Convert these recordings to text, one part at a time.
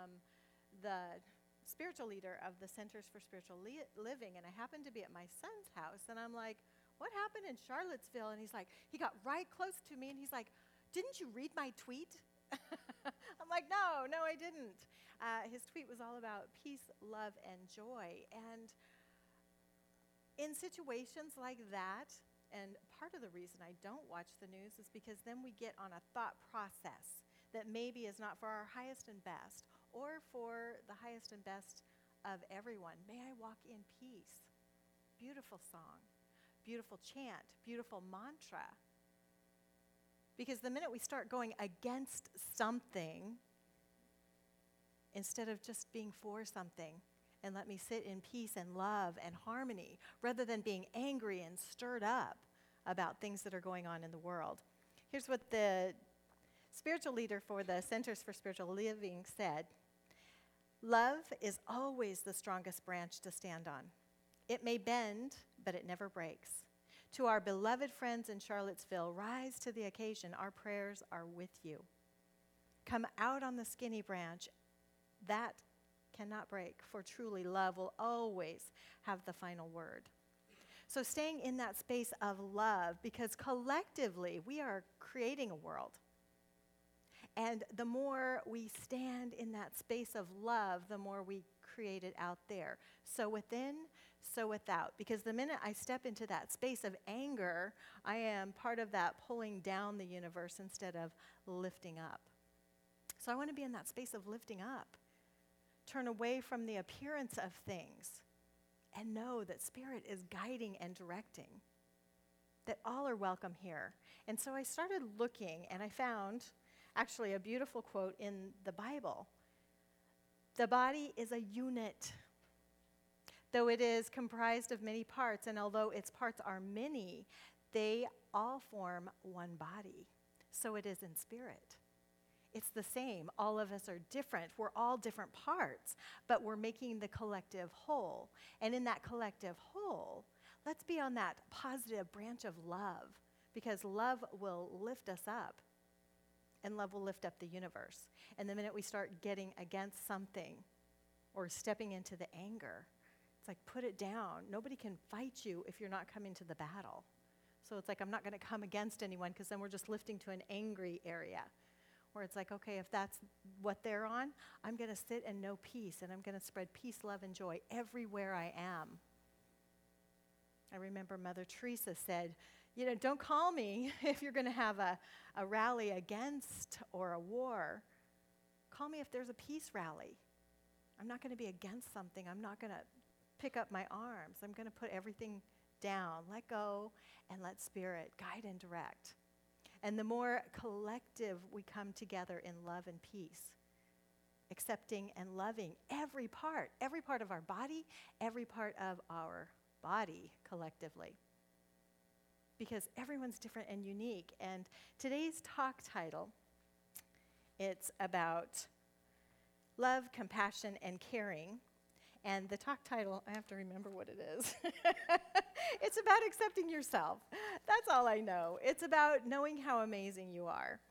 the spiritual leader of the Centers for Spiritual Living, and I happened to be at my son's house, and I'm like, what happened in Charlottesville? And he's like, he got right close to me, and he's like, didn't you read my tweet? I'm like, no, I didn't. His tweet was all about peace, love, and joy. And in situations like that, and part of the reason I don't watch the news is because then we get on a thought process that maybe is not for our highest and best, or for the highest and best of everyone. May I walk in peace. Beautiful song, beautiful chant, beautiful mantra. Because the minute we start going against something, instead of just being for something, and let me sit in peace and love and harmony, rather than being angry and stirred up about things that are going on in the world. Here's what the spiritual leader for the Centers for Spiritual Living said: love is always the strongest branch to stand on. It may bend, but it never breaks. To our beloved friends in Charlottesville, rise to the occasion. Our prayers are with you. Come out on the skinny branch. That cannot break, for truly love will always have the final word. So staying in that space of love, because collectively we are creating a world. And the more we stand in that space of love, the more we create it out there. So within, so without. Because the minute I step into that space of anger, I am part of that pulling down the universe instead of lifting up. So I want to be in that space of lifting up. Turn away from the appearance of things and know that Spirit is guiding and directing, that all are welcome here. And so I started looking, and I found actually a beautiful quote in the Bible. The body is a unit, though it is comprised of many parts, and although its parts are many, they all form one body. So it is in spirit. It's the same. All of us are different. We're all different parts, but we're making the collective whole. And in that collective whole, let's be on that positive branch of love, because love will lift us up, and love will lift up the universe. And the minute we start getting against something or stepping into the anger, it's like, put it down. Nobody can fight you if you're not coming to the battle. So it's like, I'm not going to come against anyone, because then we're just lifting to an angry area. Where it's like, okay, if that's what they're on, I'm going to sit and know peace, and I'm going to spread peace, love, and joy everywhere I am. I remember Mother Teresa said, don't call me if you're going to have a rally against or a war. Call me if there's a peace rally. I'm not going to be against something. I'm not going to pick up my arms. I'm going to put everything down, let go, and let Spirit guide and direct. And the more collective we come together in love and peace, accepting and loving every part of our body, every part of our body collectively. Because everyone's different and unique. And today's talk title, it's about love, compassion, and caring. And the talk title, I have to remember what it is. It's about accepting yourself. That's all I know. It's about knowing how amazing you are.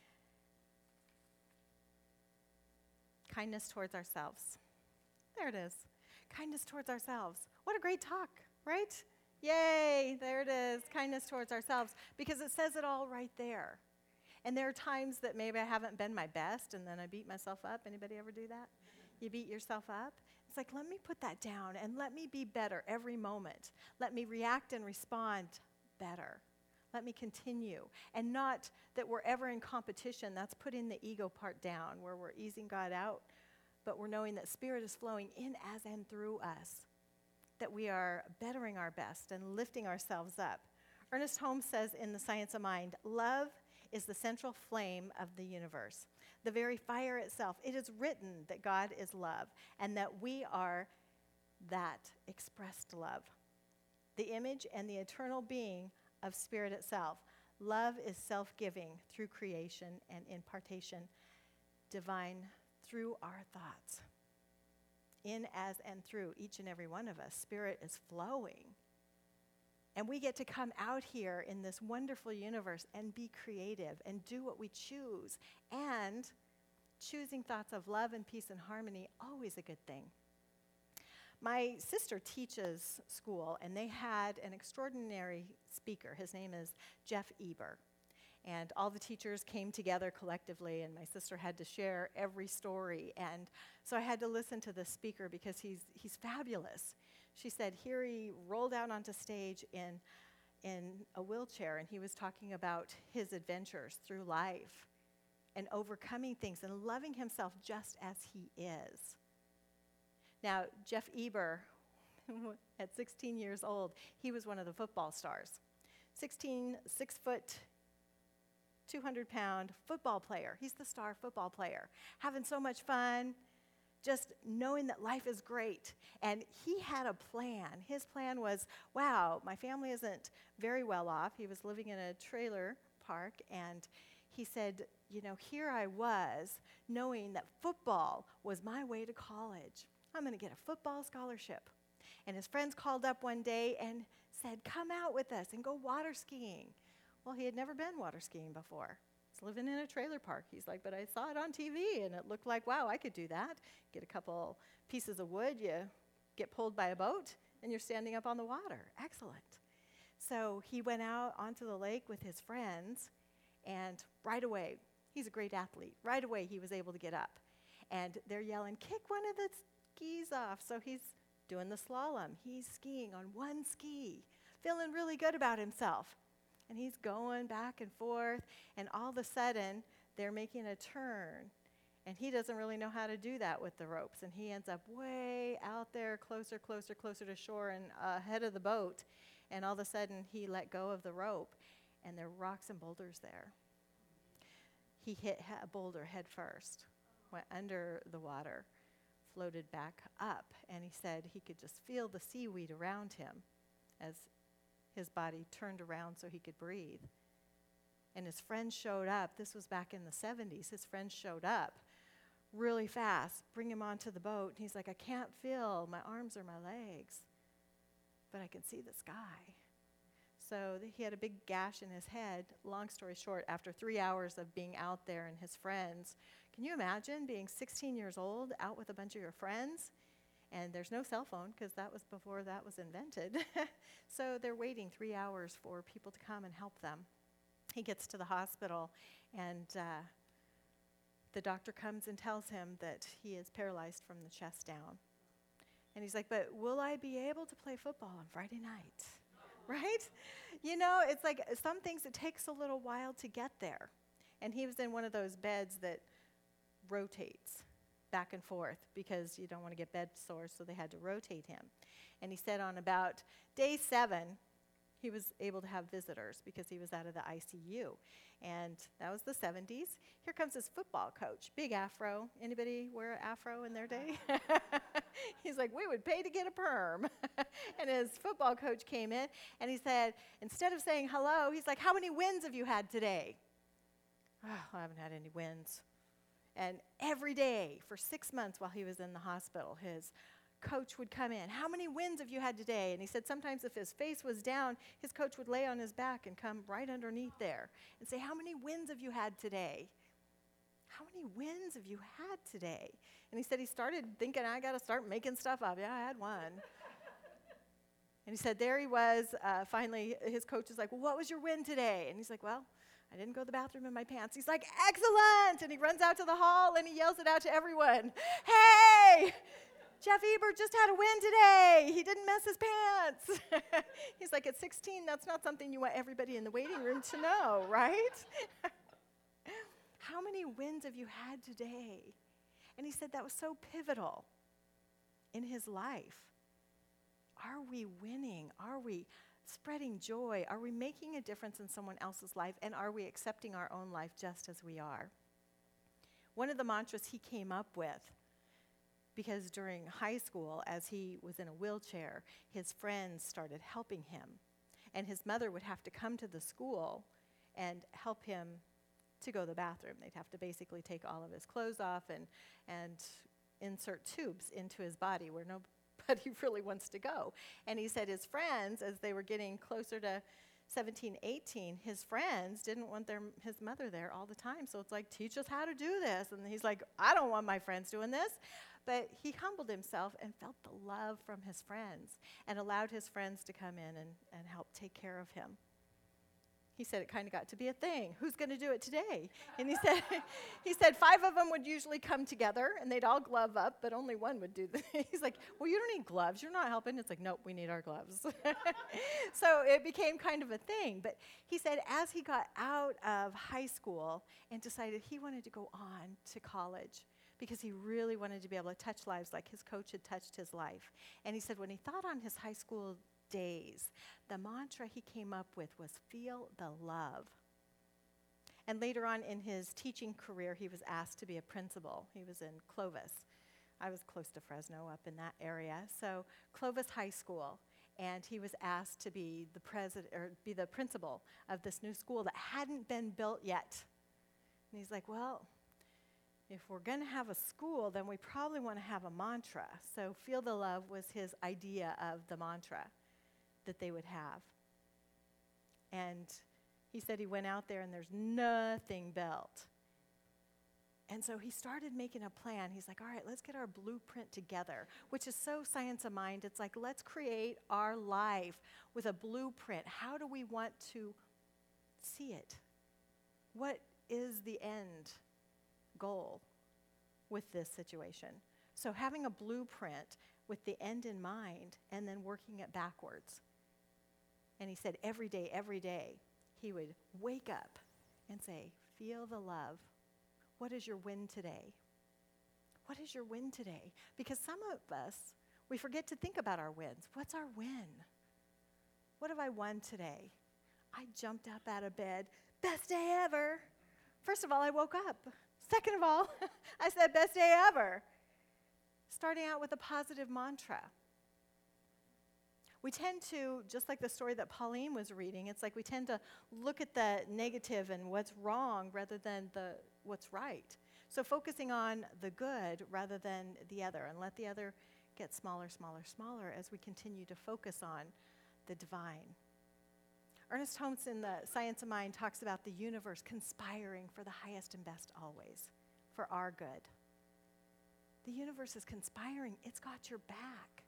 Kindness towards ourselves. There it is. Kindness towards ourselves. What a great talk, right? Yay, there it is. Kindness towards ourselves. Because it says it all right there. And there are times that maybe I haven't been my best, and then I beat myself up. Anybody ever do that? You beat yourself up? It's like, let me put that down, and let me be better every moment. Let me react and respond better. Let me continue. And not that we're ever in competition. That's putting the ego part down, where we're easing God out, but we're knowing that Spirit is flowing in as and through us, that we are bettering our best and lifting ourselves up. Ernest Holmes says in The Science of Mind, love is the central flame of the universe, the very fire itself. It is written that God is love, and that we are that expressed love, the image and the eternal being of Spirit itself. Love is self-giving through creation and impartation, divine through our thoughts. In, as, and through each and every one of us, Spirit is flowing. And we get to come out here in this wonderful universe and be creative and do what we choose. And choosing thoughts of love and peace and harmony, always a good thing. My sister teaches school, and they had an extraordinary speaker. His name is Jeff Eber. And all the teachers came together collectively, and my sister had to share every story. And so I had to listen to this speaker because he's fabulous. She said here he rolled out onto stage in a wheelchair, and he was talking about his adventures through life and overcoming things and loving himself just as he is. Now, Jeff Eber, at 16 years old, he was one of the football stars. 6', 200-pound football player. He's the star football player, having so much fun, just knowing that life is great. And he had a plan. His plan was, wow, my family isn't very well off. He was living in a trailer park, and he said, here I was, knowing that football was my way to college. I'm going to get a football scholarship. And his friends called up one day and said, come out with us and go water skiing. Well, he had never been water skiing before. He's living in a trailer park. He's like, but I saw it on TV, and it looked like, wow, I could do that. Get a couple pieces of wood, you get pulled by a boat, and you're standing up on the water. Excellent. So he went out onto the lake with his friends, and right away, he's a great athlete. Right away, he was able to get up. And they're yelling, kick one of the skis off. So he's doing the slalom. He's skiing on one ski, feeling really good about himself. And he's going back and forth, and all of a sudden, they're making a turn. And he doesn't really know how to do that with the ropes. And he ends up way out there, closer to shore and ahead of the boat. And all of a sudden, he let go of the rope, and there were rocks and boulders there. He hit a boulder head first, went under the water, floated back up, and he said he could just feel the seaweed around him as his body turned around so he could breathe. And his friends showed up. This was back in the 70s. His friends showed up really fast, bring him onto the boat. And he's like, I can't feel my arms or my legs, but I can see the sky. So he had a big gash in his head. Long story short, after 3 hours of being out there and his friends, can you imagine being 16 years old, out with a bunch of your friends? And there's no cell phone because that was before that was invented. So they're waiting 3 hours for people to come and help them. He gets to the hospital, and the doctor comes and tells him that he is paralyzed from the chest down. And he's like, but will I be able to play football on Friday night? Right? It's like some things, it takes a little while to get there. And he was in one of those beds that rotates back and forth because you don't want to get bed sores, so they had to rotate him. And he said on about day 7, he was able to have visitors because he was out of the ICU. And that was the 70s. Here comes his football coach, big afro. Anybody wear an afro in their day? He's like, we would pay to get a perm. And his football coach came in, and he said, instead of saying hello, he's like, how many wins have you had today? Oh, I haven't had any wins. And every day for 6 months while he was in the hospital, his coach would come in. How many wins have you had today? And he said sometimes if his face was down, his coach would lay on his back and come right underneath there and say, how many wins have you had today? How many wins have you had today? And he said he started thinking, I got to start making stuff up. Yeah, I had one. And he said there he was. Finally, his coach is like, well, what was your win today? And he's like, well, I didn't go to the bathroom in my pants. He's like, excellent! And he runs out to the hall and he yells it out to everyone. Hey! Jeff Eber just had a win today. He didn't mess his pants. He's like, at 16, that's not something you want everybody in the waiting room to know, right? How many wins have you had today? And he said that was so pivotal in his life. Are we winning? Are we spreading joy? Are we making a difference in someone else's life? And are we accepting our own life just as we are? One of the mantras he came up with, because during high school, as he was in a wheelchair, his friends started helping him. And his mother would have to come to the school and help him to go to the bathroom. They'd have to basically take all of his clothes off and insert tubes into his body where nobody really wants to go. And he said his friends, as they were getting closer to 17, 18, his friends didn't want his mother there all the time. So it's like, teach us how to do this. And he's like, I don't want my friends doing this. But he humbled himself and felt the love from his friends and allowed his friends to come in and help take care of him. He said it kind of got to be a thing. Who's going to do it today? And he said 5 of them would usually come together, and they'd all glove up, but only one would do this. He's like, well, you don't need gloves. You're not helping. It's like, nope, we need our gloves. So it became kind of a thing. But he said as he got out of high school and decided he wanted to go on to college because he really wanted to be able to touch lives like his coach had touched his life. And he said when he thought on his high school days, the mantra he came up with was feel the love. And later on in his teaching career, he was asked to be a principal. He was in Clovis. I was close to Fresno, up in that area. So Clovis High School, and he was asked to be the principal of this new school that hadn't been built yet. And he's like, well, if we're going to have a school, then we probably want to have a mantra. So feel the love was his idea of the mantra that they would have. And he said he went out there and there's nothing built. And so he started making a plan. He's like, all right, let's get our blueprint together, which is so science of mind. It's like, let's create our life with a blueprint. How do we want to see it? What is the end goal with this situation? So having a blueprint with the end in mind and then working it backwards. And he said every day, he would wake up and say, feel the love. What is your win today? What is your win today? Because some of us, we forget to think about our wins. What's our win? What have I won today? I jumped up out of bed. Best day ever. First of all, I woke up. Second of all, I said best day ever. Starting out with a positive mantra. We tend to, just like the story that Pauline was reading, it's like we tend to look at the negative and what's wrong rather than what's right. So focusing on the good rather than the other, and let the other get smaller, smaller, smaller as we continue to focus on the divine. Ernest Holmes in the Science of Mind talks about the universe conspiring for the highest and best always, for our good. The universe is conspiring. It's got your back.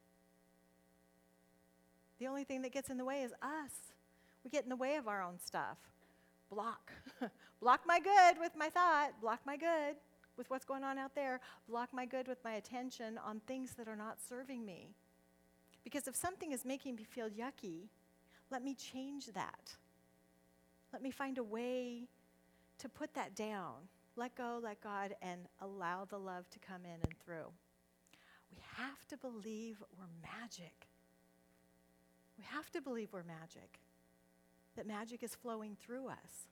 The only thing that gets in the way is us. We get in the way of our own stuff. Block. Block my good with my thought. Block my good with what's going on out there. Block my good with my attention on things that are not serving me. Because if something is making me feel yucky, let me change that. Let me find a way to put that down. Let go, let God, and allow the love to come in and through. We have to believe we're magic. We have to believe we're magic, that magic is flowing through us.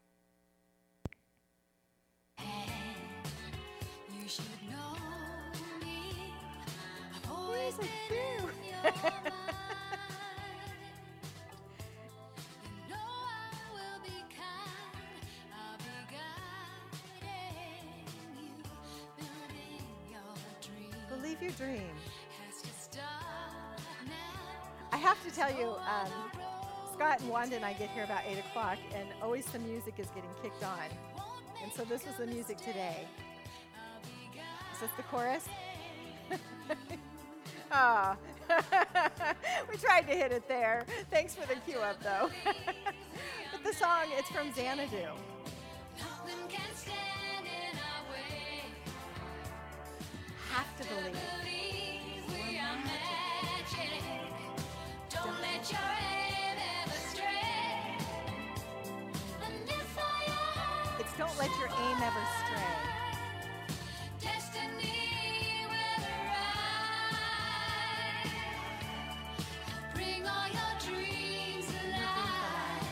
You should know me. I've always been in your mind. You know I will be kind. I'll be guiding you, building your dream. Believe your dream. Has to start now. I have to tell you, Scott and Wanda and I get here about 8 o'clock, and always some music is getting kicked on. And so this was the music today. Is this the chorus? Ah, we tried to hit it there. Thanks for the cue up, though. But the song, it's from Xanadu. Nothing can stand in our way. Have to believe. We are magic. Don't let your aim ever stray. And if I It's don't let your aim ever stray. destiny will arrive. Bring all your dreams alive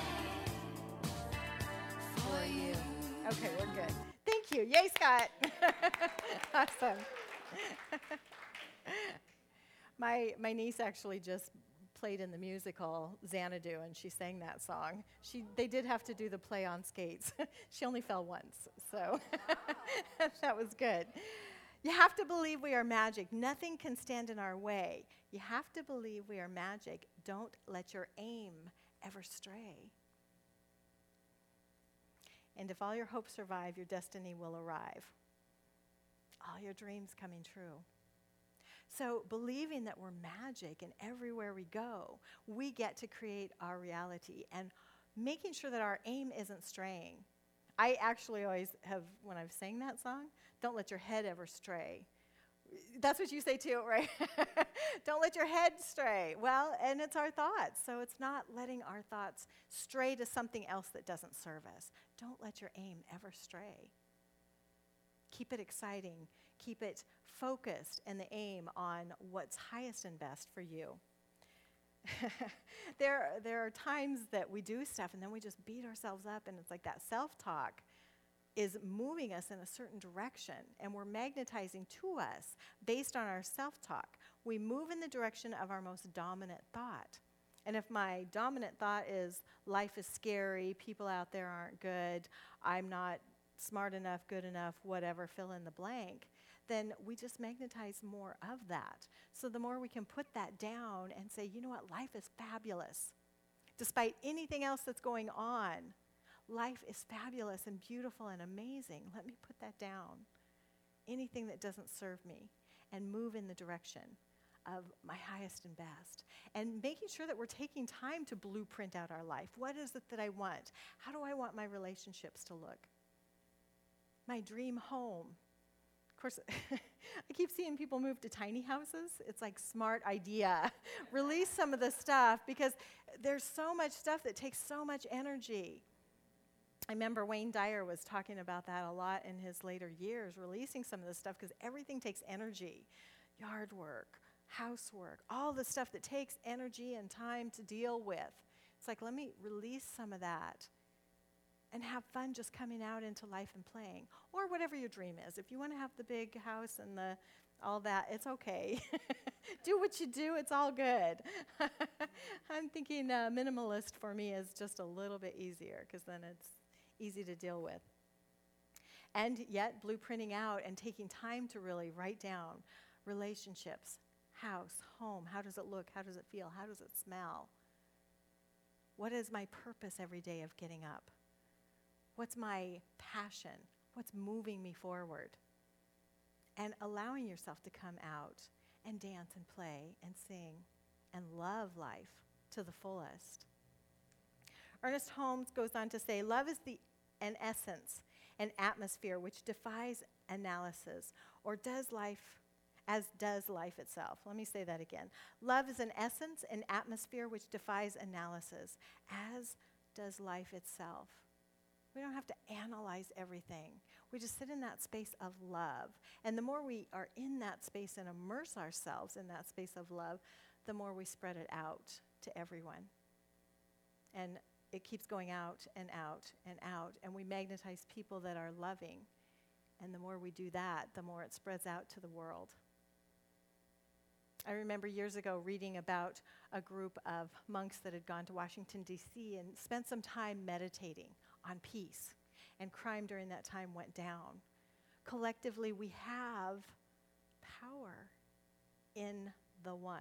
for you. Okay, we're good. Thank you. Yay, Scott. Awesome. My niece actually just played in the musical Xanadu, and she sang that song. They did have to do the play on skates. She only fell once, so that was good. You have to believe we are magic. Nothing can stand in our way. You have to believe we are magic. Don't let your aim ever stray. And if all your hopes survive, your destiny will arrive. All your dreams coming true. So believing that we're magic and everywhere we go, we get to create our reality, and making sure that our aim isn't straying. I actually always have, when I've sang that song, don't let your head ever stray. That's what you say too, right? Don't let your head stray. Well, and it's our thoughts, so it's not letting our thoughts stray to something else that doesn't serve us. Don't let your aim ever stray. Keep it exciting. Keep it focused and the aim on what's highest and best for you. There are times that we do stuff and then we just beat ourselves up, and it's like that self-talk is moving us in a certain direction, and we're magnetizing to us based on our self-talk. We move in the direction of our most dominant thought. And if my dominant thought is life is scary, people out there aren't good, I'm not smart enough, good enough, whatever, fill in the blank, then we just magnetize more of that. So the more we can put that down and say, you know what, life is fabulous. Despite anything else that's going on, life is fabulous and beautiful and amazing. Let me put that down. Anything that doesn't serve me, and move in the direction of my highest and best. And making sure that we're taking time to blueprint out our life. What is it that I want? How do I want my relationships to look? My dream home. Of course, I keep seeing people move to tiny houses. It's like, smart idea. Release some of the stuff, because there's so much stuff that takes so much energy. I remember Wayne Dyer was talking about that a lot in his later years, releasing some of this stuff, because everything takes energy. Yard work, housework, all the stuff that takes energy and time to deal with. It's like, let me release some of that and have fun just coming out into life and playing. Or whatever your dream is. If you want to have the big house and all that, it's okay. Do what you do, it's all good. I'm thinking minimalist for me is just a little bit easier, because then it's easy to deal with. And yet, blueprinting out and taking time to really write down relationships, house, home, how does it look, how does it feel, how does it smell? What is my purpose every day of getting up? What's my passion? What's moving me forward? And allowing yourself to come out and dance and play and sing and love life to the fullest. Ernest Holmes goes on to say, love is an essence, an atmosphere which defies analysis, or does life as does life itself. Let me say that again. Love is an essence, an atmosphere which defies analysis, as does life itself. We don't have to analyze everything. We just sit in that space of love. And the more we are in that space and immerse ourselves in that space of love, the more we spread it out to everyone. And it keeps going out and out and out, and we magnetize people that are loving. And the more we do that, the more it spreads out to the world. I remember years ago reading about a group of monks that had gone to Washington, D.C. and spent some time meditating on peace. And crime during that time went down. Collectively, we have power in the one.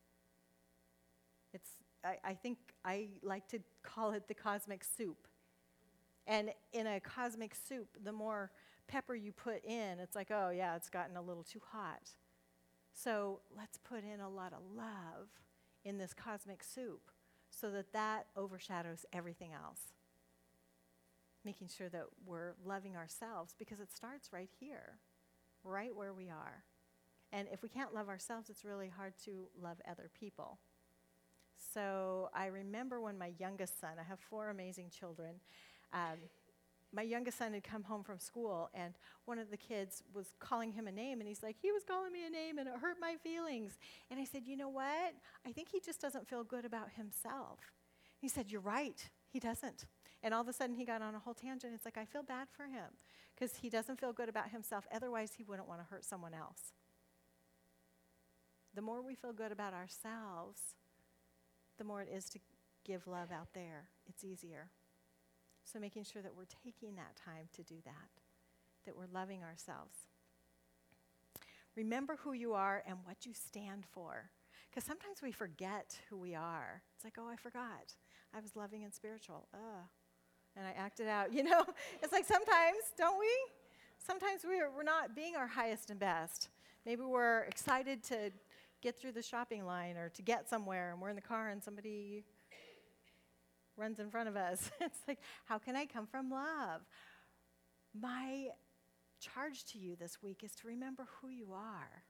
I think I like to call it the cosmic soup. And in a cosmic soup, the more pepper you put in, it's like, oh yeah, it's gotten a little too hot. So let's put in a lot of love in this cosmic soup so that overshadows everything else. Making sure that we're loving ourselves, because it starts right here, right where we are. And if we can't love ourselves, it's really hard to love other people. So I remember when my youngest son, I have 4 amazing children, my youngest son had come home from school, and one of the kids was calling him a name, and he's like, he was calling me a name, and it hurt my feelings. And I said, you know what? I think he just doesn't feel good about himself. He said, you're right, he doesn't. And all of a sudden, he got on a whole tangent. It's like, I feel bad for him, because he doesn't feel good about himself. Otherwise, he wouldn't want to hurt someone else. The more we feel good about ourselves, the more it is to give love out there. It's easier. So making sure that we're taking that time to do that we're loving ourselves. Remember who you are and what you stand for. Because sometimes we forget who we are. It's like, oh, I forgot. I was loving and spiritual. And I acted out. It's like sometimes, don't we? Sometimes we're not being our highest and best. Maybe we're excited to get through the shopping line or to get somewhere, and we're in the car and somebody runs in front of us. It's like, how can I come from love? My charge to you this week is to remember who you are.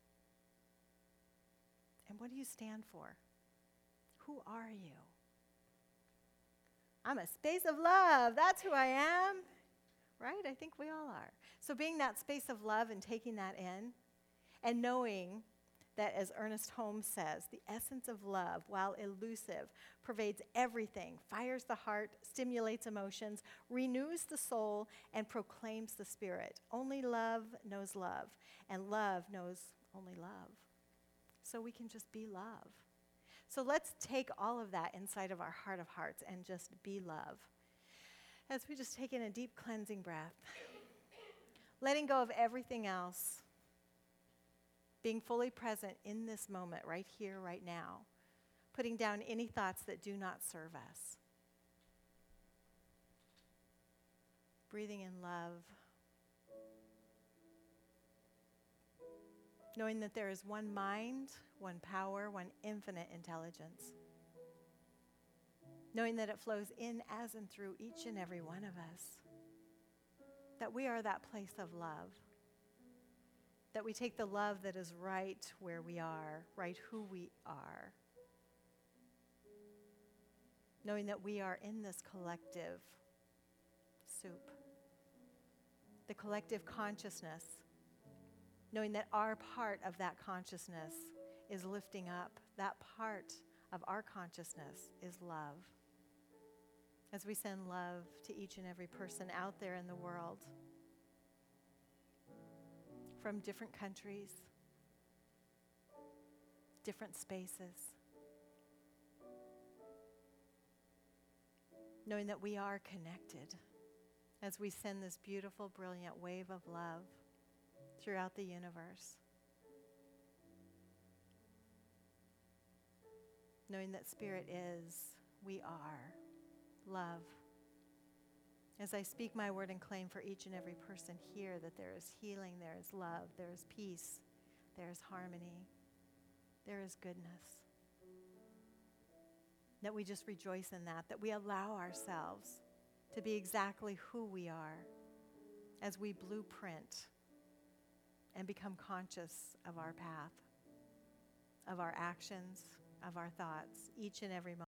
And what do you stand for? Who are you? I'm a space of love. That's who I am. Right? I think we all are. So being that space of love and taking that in, and knowing that, as Ernest Holmes says, the essence of love, while elusive, pervades everything, fires the heart, stimulates emotions, renews the soul, and proclaims the spirit. Only love knows love, and love knows only love. So we can just be love. So let's take all of that inside of our heart of hearts and just be love. As we just take in a deep cleansing breath, letting go of everything else, being fully present in this moment, right here, right now, putting down any thoughts that do not serve us. Breathing in love, knowing that there is one mind, one power, one infinite intelligence. Knowing that it flows in, as, and through each and every one of us. That we are that place of love. That we take the love that is right where we are, right who we are. Knowing that we are in this collective soup. The collective consciousness. Knowing that our part of that consciousness is lifting up. That part of our consciousness is love. As we send love to each and every person out there in the world, from different countries, different spaces, knowing that we are connected as we send this beautiful, brilliant wave of love throughout the universe. Knowing that Spirit is, we are, love. As I speak my word and claim for each and every person here that there is healing, there is love, there is peace, there is harmony, there is goodness. That we just rejoice in that we allow ourselves to be exactly who we are as we blueprint and become conscious of our path, of our actions, of our thoughts, each and every moment.